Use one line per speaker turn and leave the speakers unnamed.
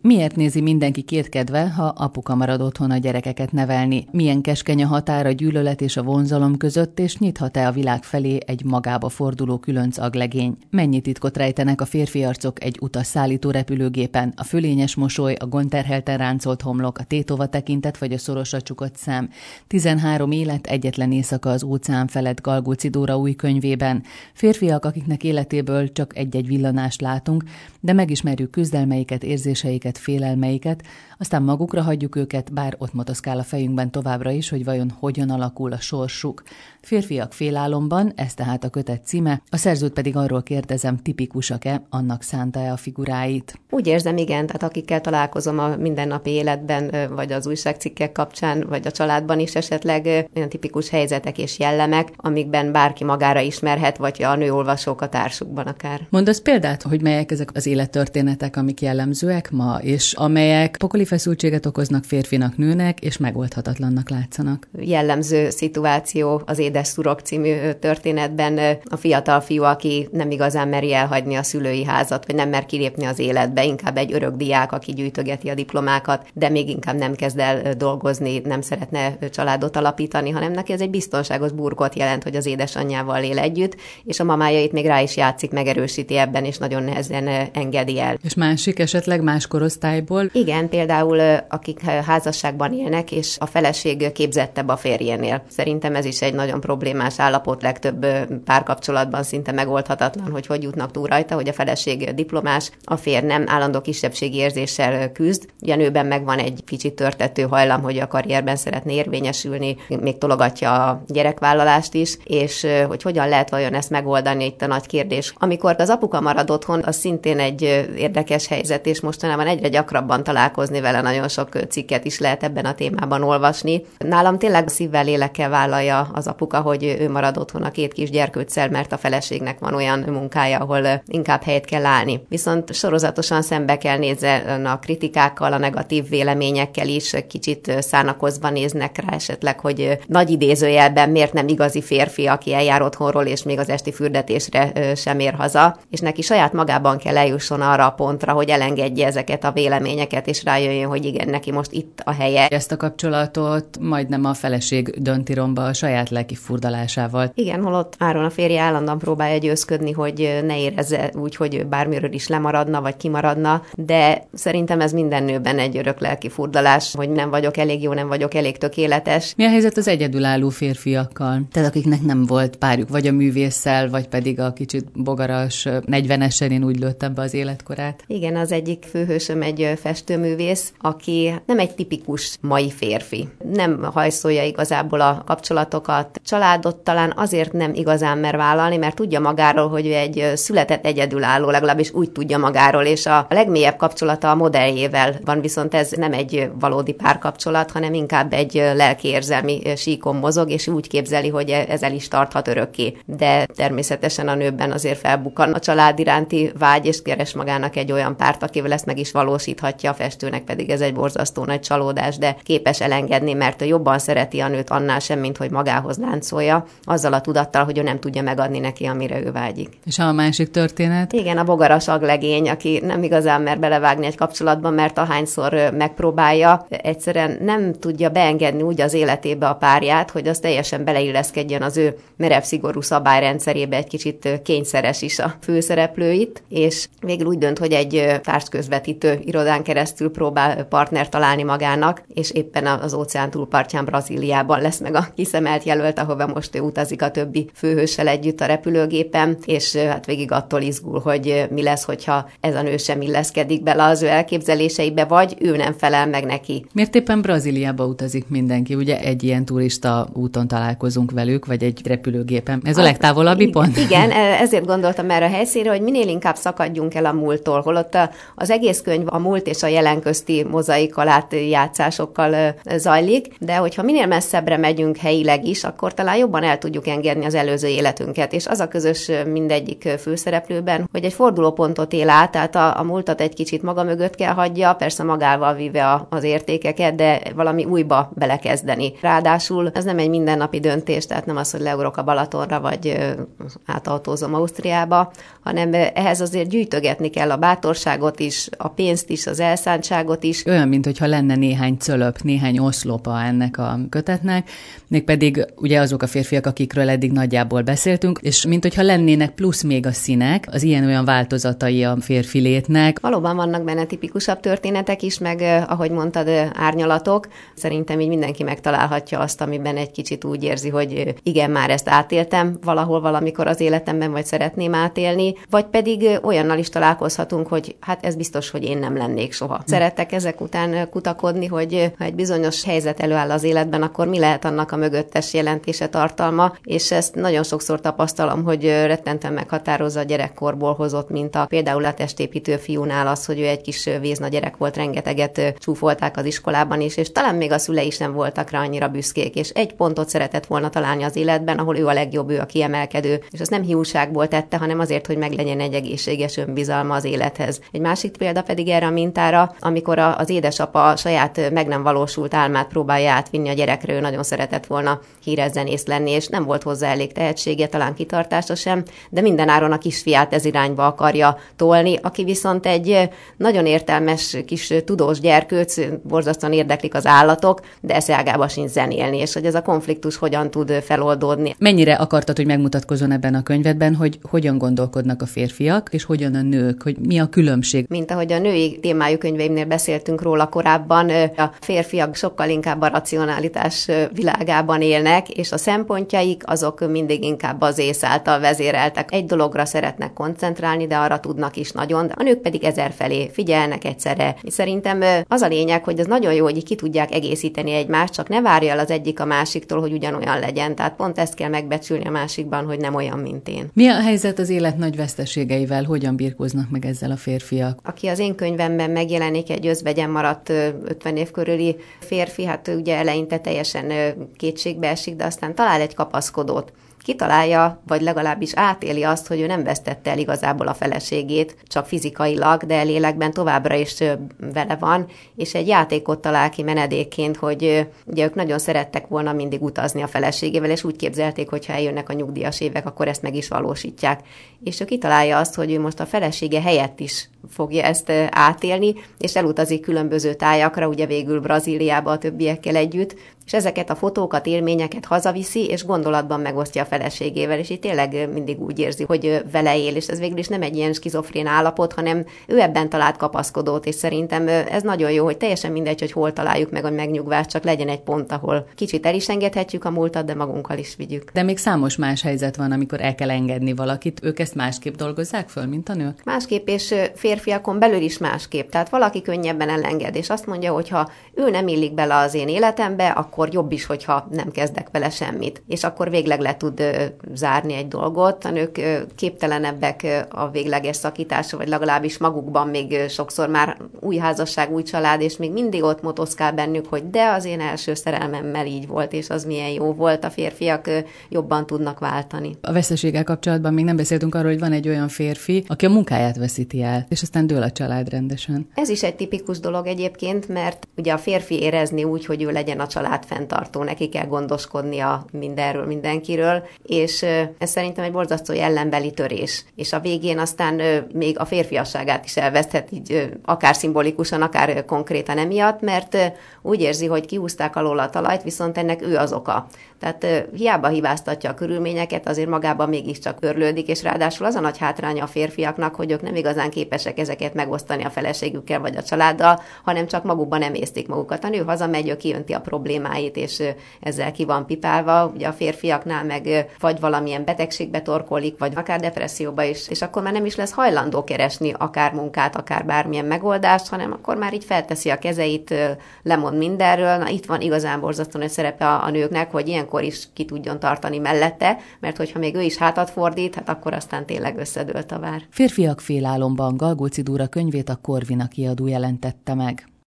Miért nézi mindenki kétkedve, ha apuka marad otthon a gyerekeket nevelni? Milyen keskeny a határ a gyűlölet és a vonzalom között, és nyithat-e a világ felé egy magába forduló különc aglegény? Mennyi titkot rejtenek a férfi arcok egy utas szállító repülőgépen? A fölényes mosoly, a gondterhelten ráncolt homlok, a tétova tekintet vagy a szorosra csukott szám. 13 élet, egyetlen éjszaka az óceán felett Galgóci Dóra új könyvében. Férfiak, akiknek életéből csak egy-egy villanást látunk, de megismerjük küzdelmeiket, érzéseiket, félelmeiket, aztán magukra hagyjuk őket, bár ott motoszkál a fejünkben továbbra is, hogy vajon hogyan alakul a sorsuk. Férfiak félálomban, ez tehát a kötet címe, a szerzőt pedig arról kérdezem, tipikusak-e, annak szánta-e a figuráit.
Úgy érzem, igen, tehát akikkel találkozom a mindennapi életben, vagy az újságcikkek kapcsán, vagy a családban is esetleg olyan tipikus helyzetek és jellemek, amikben bárki magára ismerhet, vagy a nőolvasók a társukban akár.
Mondasz példát, hogy melyek ezek az élettörténetek, amik jellemzőek ma, és amelyek pokoli feszültséget okoznak férfinak, nőnek, és megoldhatatlannak látszanak?
Jellemző szituáció az Édes szurok című történetben a fiatal fiú, aki nem igazán meri elhagyni a szülői házat, vagy nem mer kilépni az életbe, inkább egy örök diák, aki gyűjtögeti a diplomákat, de még inkább nem kezd el dolgozni, nem szeretne családot alapítani, hanem neki ez egy biztonságos burkot jelent, hogy az édesanyjával él együtt, és a mamájait még rá is játszik, megerősíti ebben, és nagyon nehezen engedi el.
És másik esetleg más korosztályból?
Igen, például akik házasságban élnek, és a feleség képzettebb a férjénél. Szerintem ez is egy nagyon problémás állapot, legtöbb párkapcsolatban szinte megoldhatatlan, hogy jutnak túl rajta, hogy a feleség diplomás, a férj nem, állandó kisebbségi érzéssel küzd. Ugye a nőben megvan egy kicsit törtető hajlam, hogy a karrierben szeretne érvényesülni, még tologatja a gyerekvállalást is, és hogy hogyan lehet vajon ezt megoldani, itt a nagy kérdés. Amikor az apuka marad otthon, az szintén egy érdekes helyzet, és mostanában egyre gyakrabban találkozni vele, nagyon sok cikket is lehet ebben a témában olvasni. Nálam tényleg szívvel, lélekkel vállalja az apuka, hogy ő marad otthon a 2 kis gyerkőccel, mert a feleségnek van olyan munkája, ahol inkább helyet kell állni. Viszont sorozatosan szembe kell nézni a kritikákkal, a negatív véleményekkel is, kicsit szánakozva néznek rá esetleg, hogy nagy idézőjelben miért nem igazi férfi, aki eljár otthonról, és még az esti fürdetésre sem ér haza, és neki saját magában kell eljusson arra a pontra, hogy elengedje ezeket a véleményeket, és rájöjjön, hogy igen, neki most itt a helye.
Ezt a kapcsolatot majdnem a feleség dönti romba a saját lelki furdalásával.
Igen, holott Áron a férje állandóan próbálja győzködni, hogy ne érezze úgy, hogy bármiről is lemaradna, vagy kimaradna, de szerintem ez minden nőben egy örök lelki furdalás, hogy nem vagyok elég jó, nem vagyok elég tökéletes.
Mi a helyzet az egyedülálló férfiakkal? Tehát akiknek nem volt párjuk, vagy a művésszel, vagy pedig a kicsit bogaras 40-esen, én úgy lőttem be az életkorát.
Igen, az egyik főhősöm egy festőművész, aki nem egy tipikus mai férfi. Nem hajszolja igazából a kapcsolatokat. Családot talán azért nem igazán mer vállalni, mert tudja magáról, hogy ő egy született egyedülálló, legalábbis úgy tudja magáról, és a legmélyebb kapcsolata a modelljével van, viszont ez nem egy valódi párkapcsolat, hanem inkább egy lelkiérzelmi síkon mozog, és úgy képzeli, hogy ez el is tarthat örökké. De természetesen a nőben azért felbukkan a család iránti vágy, és keres magának egy olyan párt, akivel ezt meg is valósíthatja, a festőnek pedig ez egy borzasztó nagy csalódás, de képes elengedni, mert jobban szereti a nőt annál sem, mint hogy magához láncolja, azzal a tudattal, hogy ő nem tudja megadni neki, amire ő vágyik.
És a másik történet?
Igen, a bogaras aglegény, aki nem igazán mer belevágni egy kapcsolatban, mert ahányszor megpróbálja, egyszerűen nem tudja beengedni úgy az életébe a párját, hogy az teljesen beleilleszkedjen az ő merev, szigorú szabályrendszerébe, egy kicsit kényszeres is a főszereplőit, és végül úgy dönt, hogy egy társközvetítő irodán keresztül próbál partnert találni magának, és éppen az óceán túlpartján Brazíliában lesz meg a kiszemelt jelölt, ahova most ő utazik a többi főhőssel együtt a repülőgépen, és hát végig attól izgul, hogy mi lesz, hogyha ez a nő sem illeszkedik bele az ő elképzeléseibe, vagy ő nem felel meg neki.
Miért éppen Brazíliába utazik mindenki? Ugye egy ilyen turista úton találkozunk velük, vagy egy repülőgépen. Ez a legtávolabbi pont?
Igen, ezért gondoltam erre a helyszínre, hogy minél inkább szakadjunk el a múlttól, holott az egész könyv a múlt és a jelen közti mozaik alá játszásokkal zajlik, de hogyha minél messzebbre megyünk helyileg is, akkor talán jobban el tudjuk engedni az előző életünket, és az a közös mindegyik főszereplőben, hogy egy fordulópontot él át, tehát a múltat egy kicsit maga mögött kell hagyja, persze magával víve az értékeket, de valami újba belekezdeni. Ráadásul ez nem egy mindennapi döntés, tehát nem az, hogy leugrok a Balatonra, vagy átautózom Ausztriába, hanem ehhez azért gyűjtögetni kell a bátorságot is, a pénzt pénzt is, az elszántságot is.
Olyan, mintha lenne néhány cölöp, néhány oszlopa ennek a kötetnek, mégpedig ugye azok a férfiak, akikről eddig nagyjából beszéltünk, és mintha lennének plusz még a színek, az ilyen-olyan változatai a férfi létnek.
Valóban vannak benne tipikusabb történetek is, meg ahogy mondtad, árnyalatok. Szerintem így mindenki megtalálhatja azt, amiben egy kicsit úgy érzi, hogy igen, már ezt átéltem valahol valamikor az életemben, vagy szeretném átélni, vagy pedig olyannal is találkozhatunk, hogy hát ez biztos, hogy én nem lennék soha. Szeretek ezek után kutakodni, hogy ha egy bizonyos helyzet előáll az életben, akkor mi lehet annak a mögöttes jelentése, tartalma, és ezt nagyon sokszor tapasztalom, hogy rettentően meghatározza a gyerekkorból hozott minta. Például a testépítő fiúnál az, hogy ő egy kis vézna gyerek volt, rengeteget csúfolták az iskolában is, és talán még a szülei sem voltak rá annyira büszkék, és egy pontot szeretett volna találni az életben, ahol ő a legjobb, ő a kiemelkedő, és azt nem hiúságból tette, hanem azért, hogy meglegyen egy egészséges önbizalma az élethez. Egy másik példa pedig erre a mintára, amikor az édesapa saját meg nem valósult álmát próbálja átvinni a gyerekre, ő nagyon szeretett volna híres zenész lenni, és nem volt hozzá elég tehetsége, talán kitartása sem, de mindenáron a kisfiát ez irányba akarja tolni, aki viszont egy nagyon értelmes kis tudós gyerkőc, borzasztóan érdeklik az állatok, de eszágába sincs zenélni, és hogy ez a konfliktus hogyan tud feloldódni.
Mennyire akartad, hogy megmutatkozzon ebben a könyvedben, hogy hogyan gondolkodnak a férfiak, és hogyan a nők, hogy mi a különbség?
Mint ahogy a női témájú könyveimnél beszéltünk róla korábban, a férfiak sokkal inkább a racionalitás világában élnek, és a szempontjaik azok mindig inkább az ész által vezéreltek. Egy dologra szeretnek koncentrálni, de arra tudnak is nagyon, a nők pedig ezerfelé figyelnek egyszerre. Szerintem az a lényeg, hogy ez nagyon jó, hogy ki tudják egészíteni egymást, csak ne várja el az egyik a másiktól, hogy ugyanolyan legyen. Tehát pont ezt kell megbecsülni a másikban, hogy nem olyan, mint én.
Mi a helyzet az élet nagy veszteségeivel? Hogyan birkóznak meg ezzel a férfiak?
Aki az én könyvemben megjelenik, egy özvegyen maradt 50 év körüli férfi, hát ugye eleinte teljesen kétségbe esik, de aztán talál egy kapaszkodót. Kitalálja, vagy legalábbis átéli azt, hogy ő nem vesztette el igazából a feleségét, csak fizikailag, de lélekben továbbra is vele van, és egy játékot talál ki menedékként, hogy ugye ők nagyon szerettek volna mindig utazni a feleségével, és úgy képzelték, hogy ha eljönnek a nyugdíjas évek, akkor ezt meg is valósítják. És ő kitalálja azt, hogy ő most a felesége helyett is fogja ezt átélni, és elutazik különböző tájakra, ugye végül Brazíliába a többiekkel együtt, és ezeket a fotókat, élményeket hazaviszi, és gondolatban megosztja a feleségével, és itt tényleg mindig úgy érzi, hogy vele él, és ez végül is nem egy ilyen skizofrén állapot, hanem ő ebben talált kapaszkodót, és szerintem ez nagyon jó, hogy teljesen mindegy, hogy hol találjuk meg a megnyugvást, csak legyen egy pont, ahol kicsit el is engedhetjük a múltat, de magunkkal is vigyük.
De még számos más helyzet van, amikor el kell engedni valakit, ők ezt másképp dolgozzák föl, mint a nők?
Másképp, és férfiakon belül is másképp. Tehát valaki könnyebben elenged, és azt mondja, hogy ha ő nem illik bele az én életembe, akkor jobb is, hogyha nem kezdek vele semmit. És akkor végleg le tud zárni egy dolgot. A nők képtelenebbek a végleges szakításra, vagy legalábbis magukban még sokszor már új házasság, új család, és még mindig ott motoszkál bennük, hogy de az én első szerelmemmel így volt, és az milyen jó volt. A férfiak jobban tudnak váltani.
A veszteséggel kapcsolatban még nem beszéltünk arról, hogy van egy olyan férfi, aki a munkáját veszíti el, és aztán dől a család rendesen.
Ez is egy tipikus dolog egyébként, mert ugye a férfi érezni úgy, hogy ő legyen a család fenntartó, neki kell gondoskodnia mindenről, mindenkiről, és ez szerintem egy borzasztó jellenbeli törés. És a végén aztán még a férfiasságát is elveszthet, így akár szimbolikusan, akár konkrétan emiatt, mert úgy érzi, hogy kihúzták alól a talajt, viszont ennek ő az oka. Tehát hiába hibáztatja a körülményeket, azért magában mégiscsak örlődik, és ráadásul az a nagy hátránya a férfiaknak, hogy ők nem igazán képesek ezeket megosztani a feleségükkel vagy a családdal, hanem csak magukban emésztik magukat. A nő hazamegy, ő kijönti a problémáit, és ezzel ki van pipálva. Ugye a férfiaknál meg vagy valamilyen betegségbe torkolik, vagy akár depresszióba is, és akkor már nem is lesz hajlandó keresni akár munkát, akár bármilyen megoldást, hanem akkor már így felteszi a kezeit, lemond mindenről. Na, itt van igazán borzasztóan nagy szerepe a nőknek, hogy ilyenkor is ki tudjon tartani mellette, mert hogyha még ő is hátat fordít, hát akkor aztán tényleg összedőlt a vár.
Férfiak félálomban Galgóci Dóra könyvét a Corvina kiadó jelentette meg.